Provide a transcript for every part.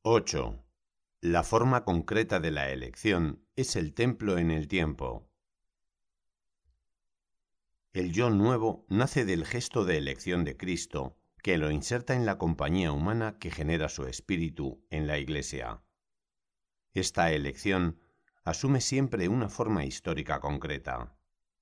8. La forma concreta de la elección es el templo en el tiempo. El yo nuevo nace del gesto de elección de Cristo, que lo inserta en la compañía humana que genera su espíritu en la Iglesia. Esta elección asume siempre una forma histórica concreta.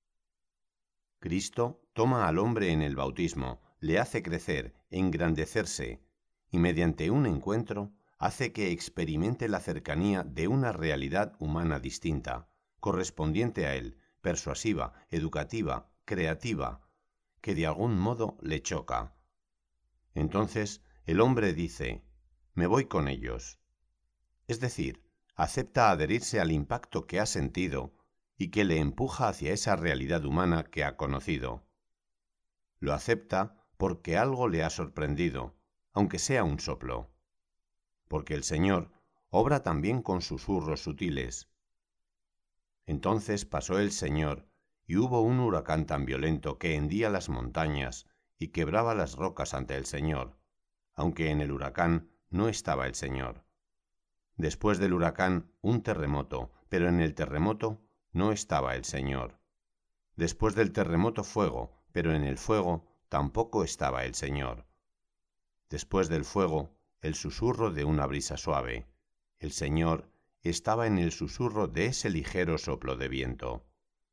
Cristo toma al hombre en el bautismo, le hace crecer, engrandecerse, y mediante un encuentro hace que experimente la cercanía de una realidad humana distinta, correspondiente a él, persuasiva, educativa, creativa, que de algún modo le choca. Entonces el hombre dice, me voy con ellos. Es decir, acepta adherirse al impacto que ha sentido y que le empuja hacia esa realidad humana que ha conocido. Lo acepta porque algo le ha sorprendido, aunque sea un soplo. Porque el Señor obra también con susurros sutiles. Entonces pasó el Señor, y hubo un huracán tan violento que hendía las montañas y quebraba las rocas ante el Señor, aunque en el huracán no estaba el Señor. Después del huracán, un terremoto, pero en el terremoto no estaba el Señor. Después del terremoto, fuego, pero en el fuego tampoco estaba el Señor. Después del fuego, el susurro de una brisa suave. El Señor estaba en el susurro de ese ligero soplo de viento.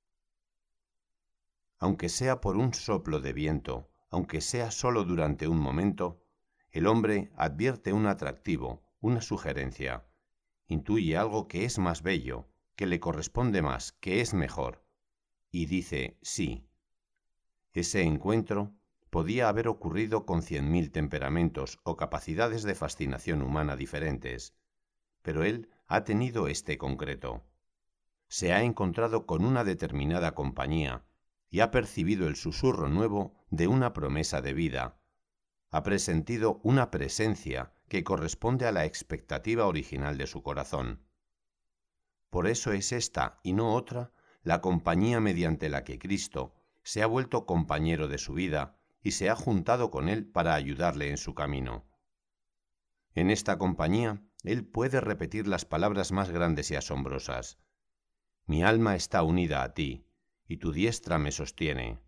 Aunque sea por un soplo de viento, aunque sea solo durante un momento, el hombre advierte un atractivo, una sugerencia. Intuye algo que es más bello, que le corresponde más, que es mejor, y dice sí. Ese encuentro podía haber ocurrido con 100.000 temperamentos o capacidades de fascinación humana diferentes, pero él ha tenido este concreto. Se ha encontrado con una determinada compañía y ha percibido el susurro nuevo de una promesa de vida. Ha presentido una presencia que corresponde a la expectativa original de su corazón. Por eso es esta, y no otra, la compañía mediante la que Cristo se ha vuelto compañero de su vida y se ha juntado con él para ayudarle en su camino. En esta compañía, él puede repetir las palabras más grandes y asombrosas. Mi alma está unida a ti, y tu diestra me sostiene.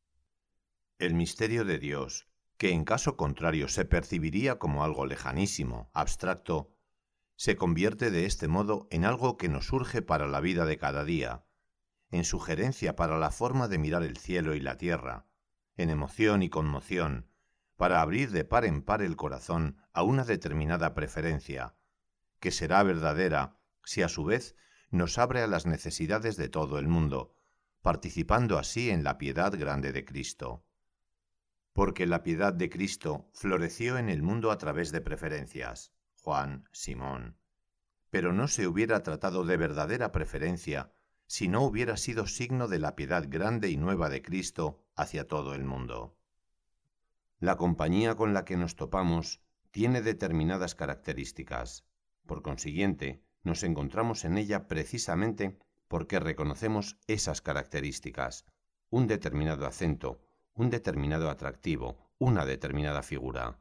El misterio de Dios, que en caso contrario se percibiría como algo lejanísimo, abstracto, se convierte de este modo en algo que nos surge para la vida de cada día, en sugerencia para la forma de mirar el cielo y la tierra, en emoción y conmoción, para abrir de par en par el corazón a una determinada preferencia, que será verdadera si a su vez nos abre a las necesidades de todo el mundo, participando así en la piedad grande de Cristo. Porque la piedad de Cristo floreció en el mundo a través de preferencias. Juan, Simón. Pero no se hubiera tratado de verdadera preferencia si no hubiera sido signo de la piedad grande y nueva de Cristo hacia todo el mundo. La compañía con la que nos topamos tiene determinadas características. Por consiguiente, nos encontramos en ella precisamente porque reconocemos esas características, un determinado acento, un determinado atractivo, una determinada figura.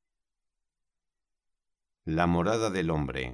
La morada del hombre.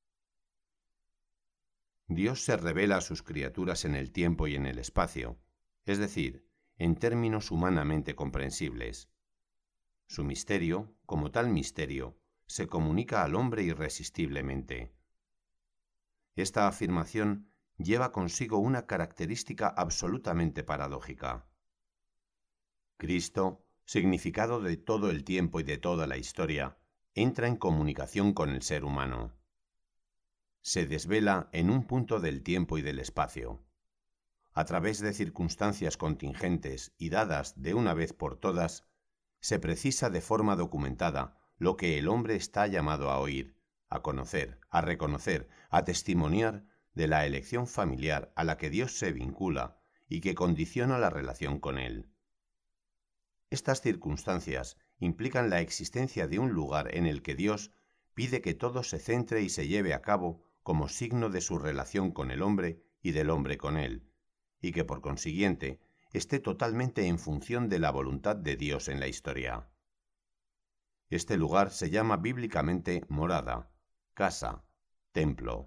Dios se revela a sus criaturas en el tiempo y en el espacio, es decir, en términos humanamente comprensibles. Su misterio, como tal misterio, se comunica al hombre irresistiblemente. Esta afirmación lleva consigo una característica absolutamente paradójica. Cristo, significado de todo el tiempo y de toda la historia, entra en comunicación con el ser humano. Se desvela en un punto del tiempo y del espacio. A través de circunstancias contingentes y dadas de una vez por todas, se precisa de forma documentada lo que el hombre está llamado a oír, a conocer, a reconocer, a testimoniar de la elección familiar a la que Dios se vincula y que condiciona la relación con él. Estas circunstancias implican la existencia de un lugar en el que Dios pide que todo se centre y se lleve a cabo como signo de su relación con el hombre y del hombre con él, y que por consiguiente esté totalmente en función de la voluntad de Dios en la historia. Este lugar se llama bíblicamente morada, casa, templo.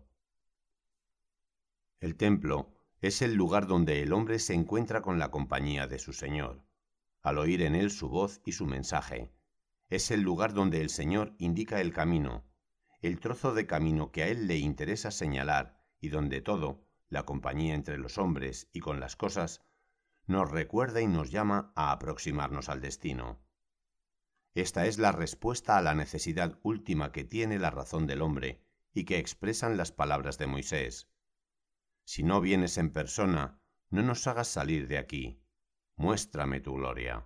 El templo es el lugar donde el hombre se encuentra con la compañía de su Señor, al oír en él su voz y su mensaje. Es el lugar donde el Señor indica el camino, el trozo de camino que a él le interesa señalar y donde todo, la compañía entre los hombres y con las cosas, nos recuerda y nos llama a aproximarnos al destino. Esta es la respuesta a la necesidad última que tiene la razón del hombre y que expresan las palabras de Moisés. Si no vienes en persona, no nos hagas salir de aquí. Muéstrame tu gloria.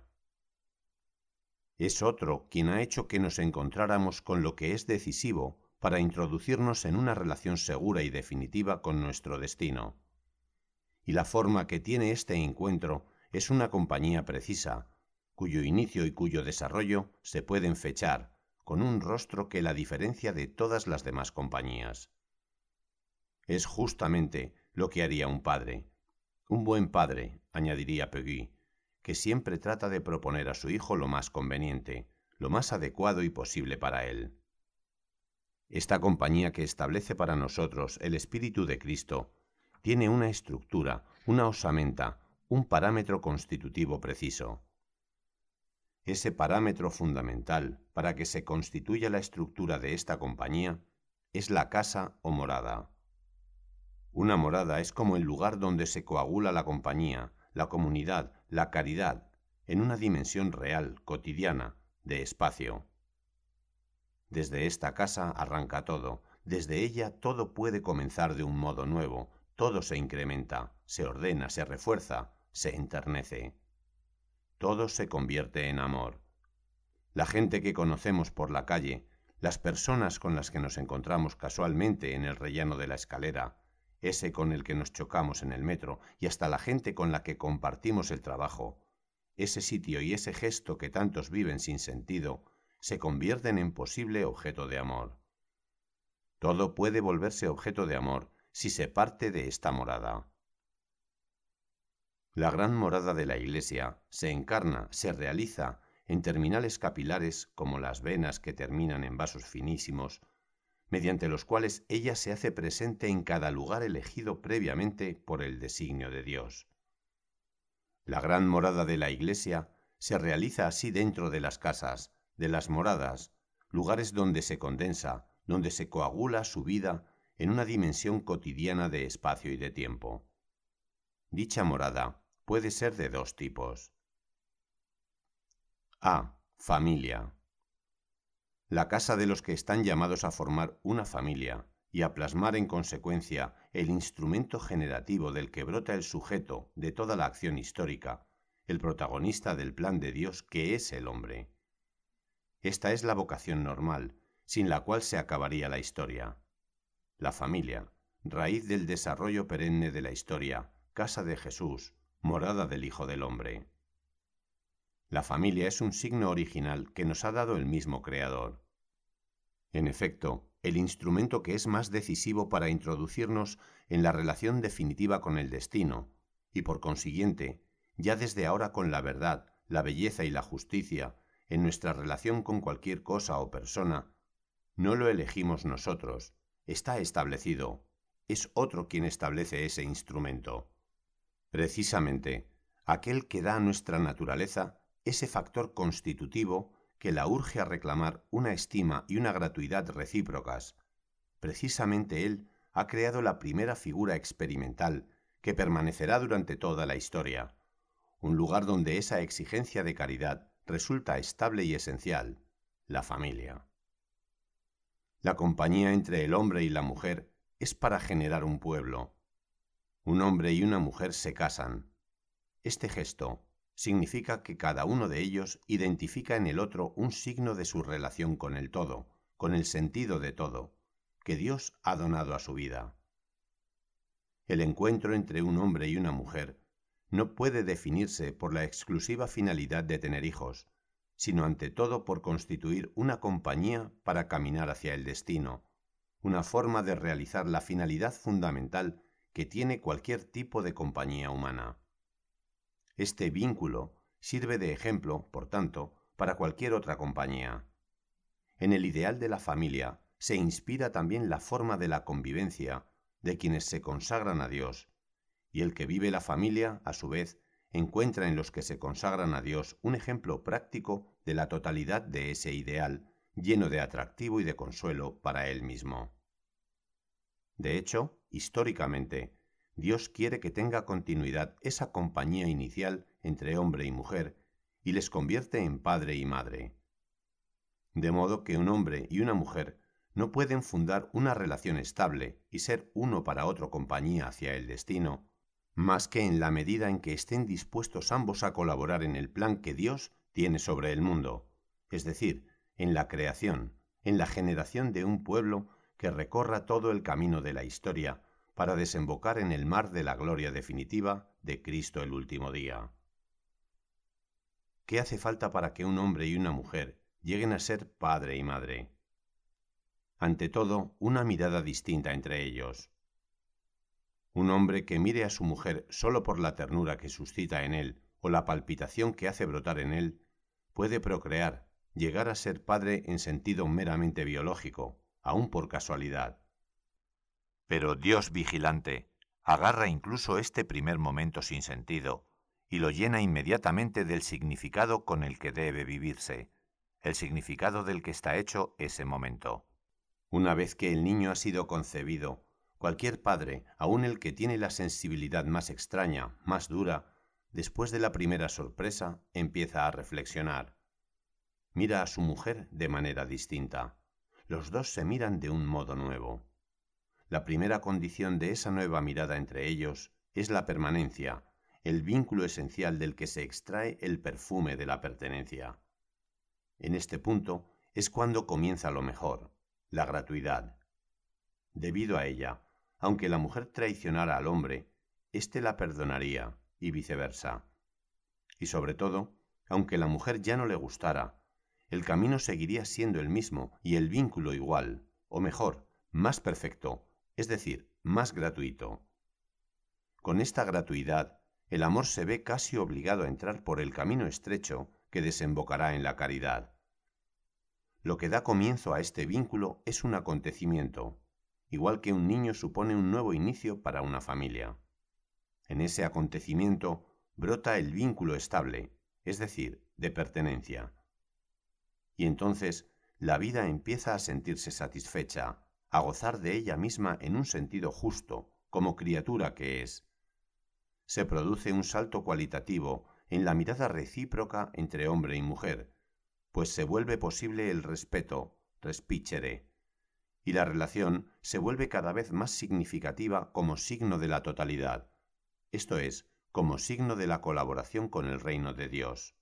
Es otro quien ha hecho que nos encontráramos con lo que es decisivo para introducirnos en una relación segura y definitiva con nuestro destino. Y la forma que tiene este encuentro es una compañía precisa, cuyo inicio y cuyo desarrollo se pueden fechar, con un rostro que la diferencia de todas las demás compañías. Es justamente lo que haría un padre. Un buen padre, añadiría Peggy, que siempre trata de proponer a su hijo lo más conveniente, lo más adecuado y posible para él. Esta compañía que establece para nosotros el Espíritu de Cristo tiene una estructura, una osamenta, un parámetro constitutivo preciso. Ese parámetro fundamental para que se constituya la estructura de esta compañía es la casa o morada. Una morada es como el lugar donde se coagula la compañía, la comunidad, la caridad, en una dimensión real, cotidiana, de espacio. Desde esta casa arranca todo, desde ella todo puede comenzar de un modo nuevo, todo se incrementa, se ordena, se refuerza, se enternece. Todo se convierte en amor. La gente que conocemos por la calle, las personas con las que nos encontramos casualmente en el rellano de la escalera, ese con el que nos chocamos en el metro y hasta la gente con la que compartimos el trabajo, ese sitio y ese gesto que tantos viven sin sentido, se convierten en posible objeto de amor. Todo puede volverse objeto de amor si se parte de esta morada. La gran morada de la Iglesia se encarna, se realiza en terminales capilares como las venas que terminan en vasos finísimos, mediante los cuales ella se hace presente en cada lugar elegido previamente por el designio de Dios. La gran morada de la Iglesia se realiza así dentro de las casas, de las moradas, lugares donde se condensa, donde se coagula su vida en una dimensión cotidiana de espacio y de tiempo. Dicha morada puede ser de dos tipos. A. Familia. La casa de los que están llamados a formar una familia y a plasmar en consecuencia el instrumento generativo del que brota el sujeto de toda la acción histórica, el protagonista del plan de Dios que es el hombre. Esta es la vocación normal, sin la cual se acabaría la historia. La familia, raíz del desarrollo perenne de la historia, casa de Jesús, morada del Hijo del Hombre. La familia es un signo original que nos ha dado el mismo Creador. En efecto, el instrumento que es más decisivo para introducirnos en la relación definitiva con el destino, y por consiguiente, ya desde ahora con la verdad, la belleza y la justicia, en nuestra relación con cualquier cosa o persona, no lo elegimos nosotros, está establecido, es otro quien establece ese instrumento. Precisamente, aquel que da a nuestra naturaleza ese factor constitutivo que la urge a reclamar una estima y una gratuidad recíprocas. Precisamente él ha creado la primera figura experimental que permanecerá durante toda la historia, un lugar donde esa exigencia de caridad resulta estable y esencial, la familia. La compañía entre el hombre y la mujer es para generar un pueblo. Un hombre y una mujer se casan. Este gesto significa que cada uno de ellos identifica en el otro un signo de su relación con el todo, con el sentido de todo, que Dios ha donado a su vida. El encuentro entre un hombre y una mujer no puede definirse por la exclusiva finalidad de tener hijos, sino ante todo por constituir una compañía para caminar hacia el destino, una forma de realizar la finalidad fundamental que tiene cualquier tipo de compañía humana. Este vínculo sirve de ejemplo, por tanto, para cualquier otra compañía. En el ideal de la familia se inspira también la forma de la convivencia de quienes se consagran a Dios, y el que vive la familia, a su vez, encuentra en los que se consagran a Dios un ejemplo práctico de la totalidad de ese ideal, lleno de atractivo y de consuelo para él mismo. De hecho, históricamente, Dios quiere que tenga continuidad esa compañía inicial entre hombre y mujer y les convierte en padre y madre. De modo que un hombre y una mujer no pueden fundar una relación estable y ser uno para otro compañía hacia el destino, más que en la medida en que estén dispuestos ambos a colaborar en el plan que Dios tiene sobre el mundo, es decir, en la creación, en la generación de un pueblo que recorra todo el camino de la historia para desembocar en el mar de la gloria definitiva de Cristo el último día. ¿Qué hace falta para que un hombre y una mujer lleguen a ser padre y madre? Ante todo, una mirada distinta entre ellos. Un hombre que mire a su mujer solo por la ternura que suscita en él o la palpitación que hace brotar en él, puede procrear, llegar a ser padre en sentido meramente biológico, aun por casualidad. Pero Dios vigilante agarra incluso este primer momento sin sentido y lo llena inmediatamente del significado con el que debe vivirse, el significado del que está hecho ese momento. Una vez que el niño ha sido concebido, cualquier padre, aun el que tiene la sensibilidad más extraña, más dura, después de la primera sorpresa, empieza a reflexionar. Mira a su mujer de manera distinta. Los dos se miran de un modo nuevo. La primera condición de esa nueva mirada entre ellos es la permanencia, el vínculo esencial del que se extrae el perfume de la pertenencia. En este punto es cuando comienza lo mejor, la gratuidad. Debido a ella, aunque la mujer traicionara al hombre, éste la perdonaría, y viceversa. Y sobre todo, aunque la mujer ya no le gustara, el camino seguiría siendo el mismo y el vínculo igual, o mejor, más perfecto, es decir, más gratuito. Con esta gratuidad, el amor se ve casi obligado a entrar por el camino estrecho que desembocará en la caridad. Lo que da comienzo a este vínculo es un acontecimiento, igual que un niño supone un nuevo inicio para una familia. En ese acontecimiento brota el vínculo estable, es decir, de pertenencia. Y entonces la vida empieza a sentirse satisfecha, a gozar de ella misma en un sentido justo, como criatura que es. Se produce un salto cualitativo en la mirada recíproca entre hombre y mujer, pues se vuelve posible el respeto, respicere, y la relación se vuelve cada vez más significativa como signo de la totalidad, esto es, como signo de la colaboración con el reino de Dios.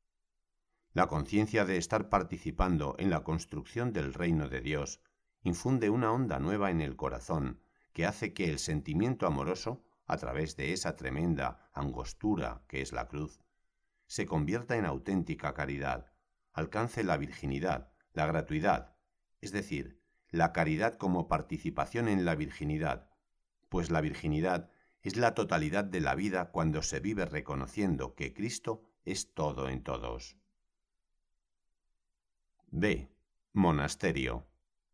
La conciencia de estar participando en la construcción del reino de Dios infunde una onda nueva en el corazón que hace que el sentimiento amoroso, a través de esa tremenda angostura que es la cruz, se convierta en auténtica caridad, alcance la virginidad, la gratuidad, es decir, la caridad como participación en la virginidad, pues la virginidad es la totalidad de la vida cuando se vive reconociendo que Cristo es todo en todos. B. Monasterio.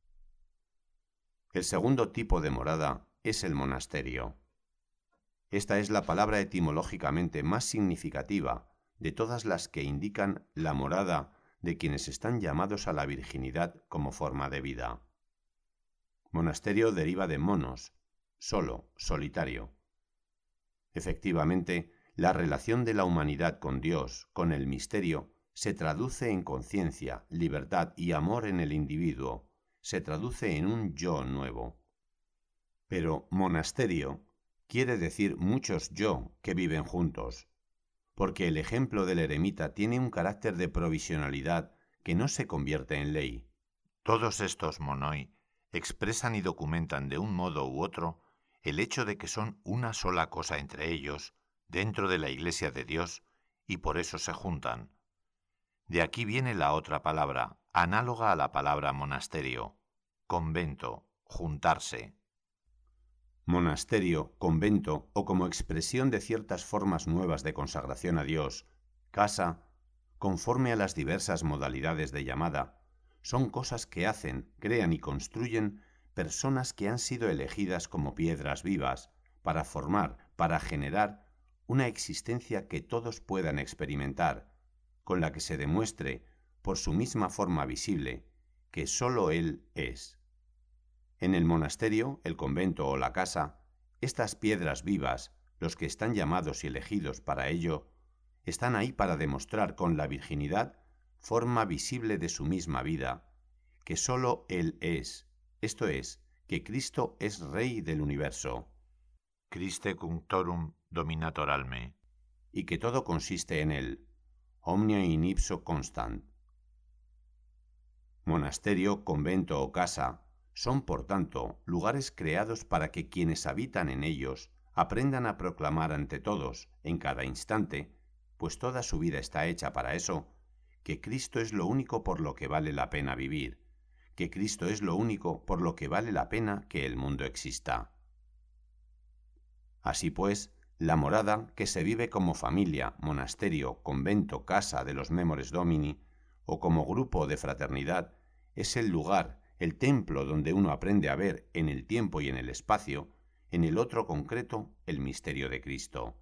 El segundo tipo de morada es el monasterio. Esta es la palabra etimológicamente más significativa de todas las que indican la morada de quienes están llamados a la virginidad como forma de vida. Monasterio deriva de monos, solo, solitario. Efectivamente, la relación de la humanidad con Dios, con el misterio, se traduce en conciencia, libertad y amor en el individuo, se traduce en un yo nuevo. Pero monasterio quiere decir muchos yo que viven juntos, porque el ejemplo del eremita tiene un carácter de provisionalidad que no se convierte en ley. Todos estos monoi expresan y documentan de un modo u otro el hecho de que son una sola cosa entre ellos, dentro de la Iglesia de Dios, y por eso se juntan. De aquí viene la otra palabra, análoga a la palabra monasterio, convento, juntarse. Monasterio, convento o como expresión de ciertas formas nuevas de consagración a Dios, casa, conforme a las diversas modalidades de llamada, son cosas que hacen, crean y construyen personas que han sido elegidas como piedras vivas para formar, para generar una existencia que todos puedan experimentar, con la que se demuestre, por su misma forma visible, que sólo Él es. En el monasterio, el convento o la casa, estas piedras vivas, los que están llamados y elegidos para ello, están ahí para demostrar con la virginidad forma visible de su misma vida, que sólo Él es, esto es, que Cristo es Rey del universo. Christe cunctorum dominator alme. Y que todo consiste en Él. Omnia in ipso constant. Monasterio, convento o casa son, por tanto, lugares creados para que quienes habitan en ellos aprendan a proclamar ante todos, en cada instante, pues toda su vida está hecha para eso, que Cristo es lo único por lo que vale la pena vivir, que Cristo es lo único por lo que vale la pena que el mundo exista. Así pues, la morada, que se vive como familia, monasterio, convento, casa de los Memores Domini, o como grupo de fraternidad, es el lugar, el templo donde uno aprende a ver en el tiempo y en el espacio, en el otro concreto, el misterio de Cristo.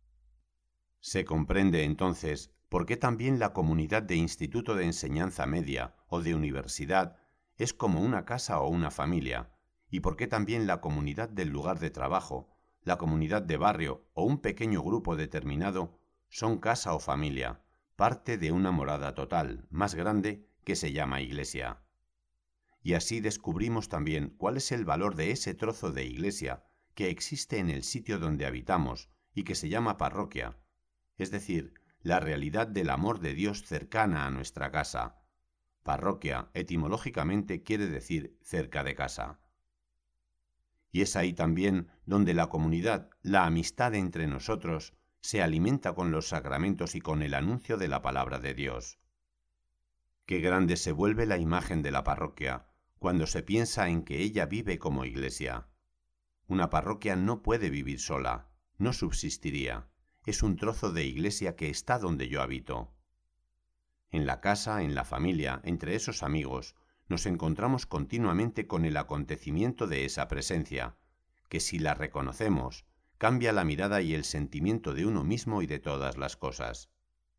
Se comprende entonces por qué también la comunidad de instituto de enseñanza media o de universidad es como una casa o una familia, y por qué también la comunidad del lugar de trabajo, la comunidad de barrio o un pequeño grupo determinado son casa o familia, parte de una morada total, más grande, que se llama iglesia. Y así descubrimos también cuál es el valor de ese trozo de iglesia que existe en el sitio donde habitamos y que se llama parroquia, es decir, la realidad del amor de Dios cercana a nuestra casa. Parroquia, etimológicamente, quiere decir cerca de casa. Y es ahí también donde la comunidad, la amistad entre nosotros, se alimenta con los sacramentos y con el anuncio de la palabra de Dios. Qué grande se vuelve la imagen de la parroquia cuando se piensa en que ella vive como iglesia. Una parroquia no puede vivir sola, no subsistiría. Es un trozo de iglesia que está donde yo habito. En la casa, en la familia, entre esos amigos, nos encontramos continuamente con el acontecimiento de esa presencia, que si la reconocemos, cambia la mirada y el sentimiento de uno mismo y de todas las cosas.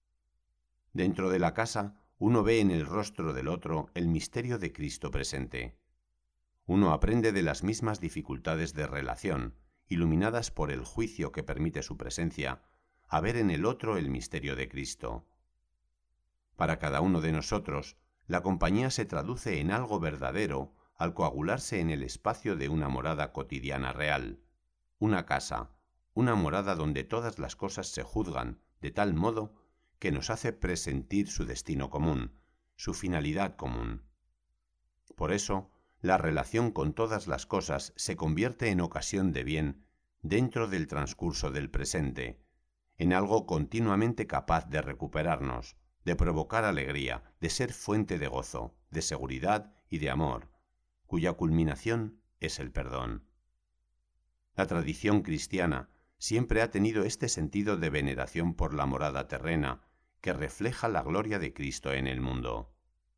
Dentro de la casa, uno ve en el rostro del otro el misterio de Cristo presente. Uno aprende de las mismas dificultades de relación, iluminadas por el juicio que permite su presencia, a ver en el otro el misterio de Cristo. Para cada uno de nosotros, la compañía se traduce en algo verdadero al coagularse en el espacio de una morada cotidiana real, una casa, una morada donde todas las cosas se juzgan de tal modo que nos hace presentir su destino común, su finalidad común. Por eso, la relación con todas las cosas se convierte en ocasión de bien dentro del transcurso del presente, en algo continuamente capaz de recuperarnos, de provocar alegría, de ser fuente de gozo, de seguridad y de amor, cuya culminación es el perdón. La tradición cristiana siempre ha tenido este sentido de veneración por la morada terrena, que refleja la gloria de Cristo en el mundo.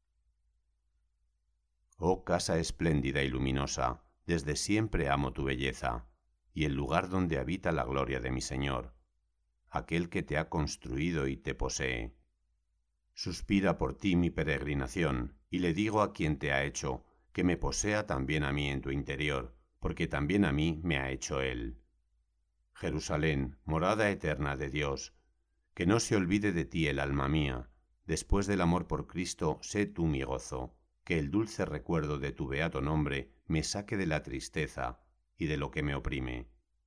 Oh casa espléndida y luminosa, desde siempre amo tu belleza, y el lugar donde habita la gloria de mi Señor, aquel que te ha construido y te posee. Suspira por ti mi peregrinación, y le digo a quien te ha hecho, que me posea también a mí en tu interior, porque también a mí me ha hecho Él. Jerusalén, morada eterna de Dios, que no se olvide de ti el alma mía, después del amor por Cristo, sé tú mi gozo, que el dulce recuerdo de tu beato nombre me saque de la tristeza y de lo que me oprime.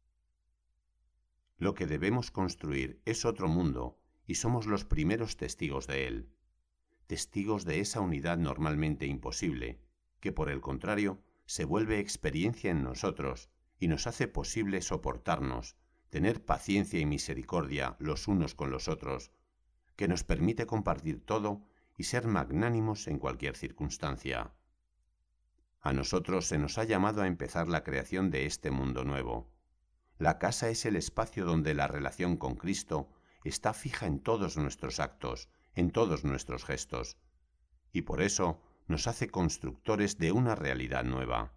Lo que debemos construir es otro mundo, y somos los primeros testigos de él, testigos de esa unidad normalmente imposible, que por el contrario se vuelve experiencia en nosotros y nos hace posible soportarnos, tener paciencia y misericordia los unos con los otros, que nos permite compartir todo y ser magnánimos en cualquier circunstancia. A nosotros se nos ha llamado a empezar la creación de este mundo nuevo. La casa es el espacio donde la relación con Cristo está fija en todos nuestros actos, en todos nuestros gestos. Y por eso, nos hace constructores de una realidad nueva.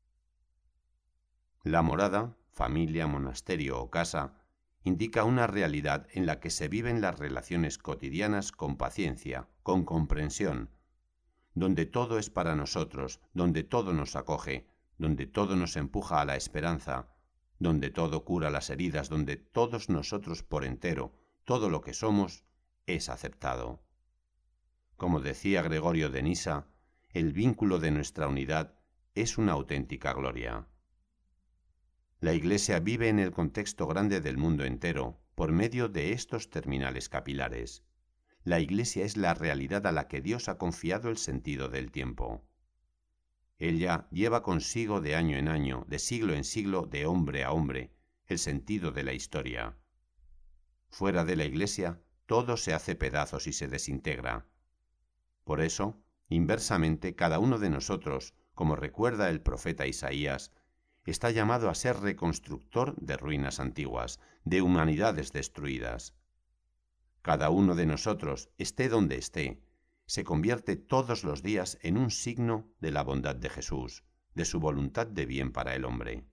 La morada, familia, monasterio o casa, indica una realidad en la que se viven las relaciones cotidianas con paciencia, con comprensión, donde todo es para nosotros, donde todo nos acoge, donde todo nos empuja a la esperanza, donde todo cura las heridas, donde todos nosotros por entero, todo lo que somos, es aceptado. Como decía Gregorio de Nisa, el vínculo de nuestra unidad es una auténtica gloria. La Iglesia vive en el contexto grande del mundo entero, por medio de estos terminales capilares. La Iglesia es la realidad a la que Dios ha confiado el sentido del tiempo. Ella lleva consigo de año en año, de siglo en siglo, de hombre a hombre, el sentido de la historia. Fuera de la Iglesia, todo se hace pedazos y se desintegra. Por eso, inversamente, cada uno de nosotros, como recuerda el profeta Isaías, está llamado a ser reconstructor de ruinas antiguas, de humanidades destruidas. Cada uno de nosotros, esté donde esté, se convierte todos los días en un signo de la bondad de Jesús, de su voluntad de bien para el hombre.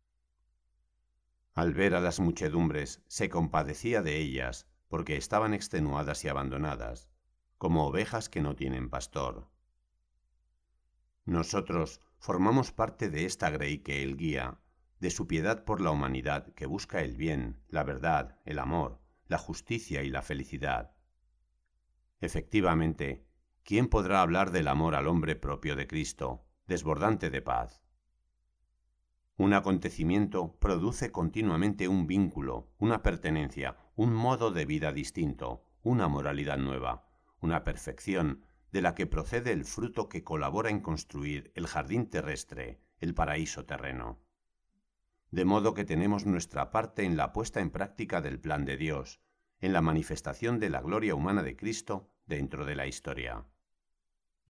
Al ver a las muchedumbres, se compadecía de ellas, porque estaban extenuadas y abandonadas, como ovejas que no tienen pastor. Nosotros formamos parte de esta grey que Él guía, de su piedad por la humanidad que busca el bien, la verdad, el amor, la justicia y la felicidad. Efectivamente, ¿quién podrá hablar del amor al hombre propio de Cristo, desbordante de paz? Un acontecimiento produce continuamente un vínculo, una pertenencia, un modo de vida distinto, una moralidad nueva, una perfección de la que procede el fruto que colabora en construir el jardín terrestre, el paraíso terreno. De modo que tenemos nuestra parte en la puesta en práctica del plan de Dios, en la manifestación de la gloria humana de Cristo dentro de la historia.